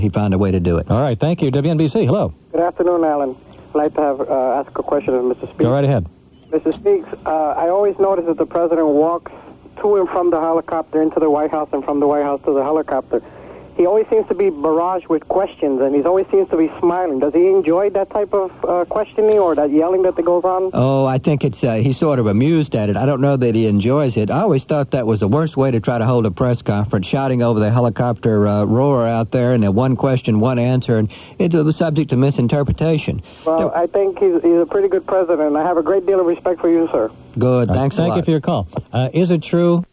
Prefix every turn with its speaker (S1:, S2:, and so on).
S1: he found a way to do it.
S2: All right, thank you. WNBC, hello.
S3: Good afternoon, Alan. I'd like to ask a question of Mr. Speaks.
S2: Go right ahead.
S3: Mr. Speaks, I always notice that the president walks to and from the helicopter into the White House and from the White House to the helicopter. He always seems to be barraged with questions, and he always seems to be smiling. Does he enjoy that type of questioning or that yelling that goes on?
S1: Oh, I think it's he's sort of amused at it. I don't know that he enjoys it. I always thought that was the worst way to try to hold a press conference, shouting over the helicopter roar out there, and one question, one answer, and it was subject to misinterpretation.
S3: Well, I think he's a pretty good president, and I have a great deal of respect for you, sir.
S1: Good. Thanks a lot.
S2: Thank you for your call. Is it true